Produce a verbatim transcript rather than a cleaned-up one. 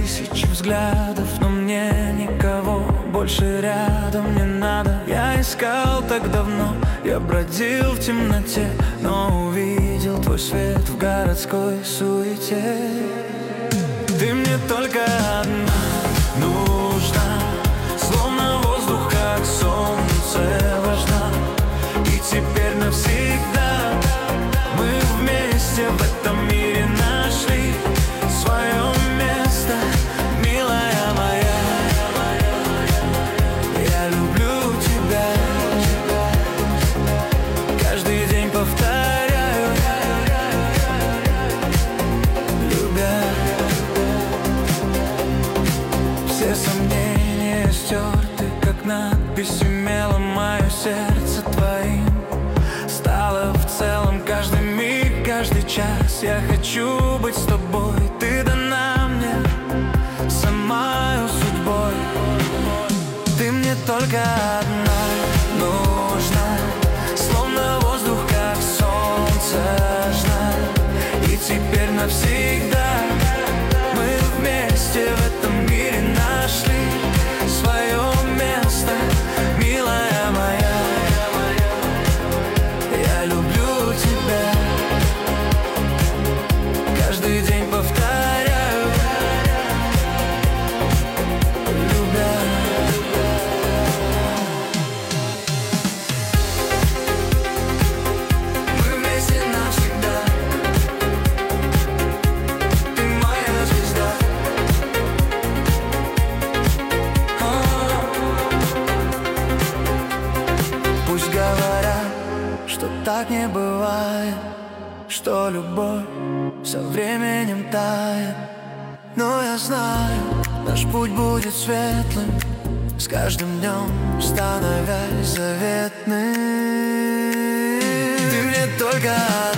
тысячи взглядов, но мне никого больше рядом не надо. Я искал так давно, я бродил в темноте, но увидел твой свет в городской суете. Ты мне только одна нужна, словно воздух, как солнце, важна. И теперь навсегда мы вместе в этом мире нашли свое место, милая моя. Я люблю тебя, каждый день повторяю, любя. Все сомнения стерты, как надпись умело, мое сердце твоим стало в целом. Каждый миг, каждый час я хочу быть с тобой. Ты дана мне самою судьбой. Ты мне только одна нужна, словно воздух, как солнце, жна. И теперь навсегда мы вместе в этом мире нашли свое место, милая моя. Я люблю тебя, каждый день повторяю, любя. Мы вместе навсегда, ты моя звезда. Пусть говорят, что так не бывает, что любовь со временем тает, но я знаю, наш путь будет светлым, с каждым днем становясь заветным. Ты мне только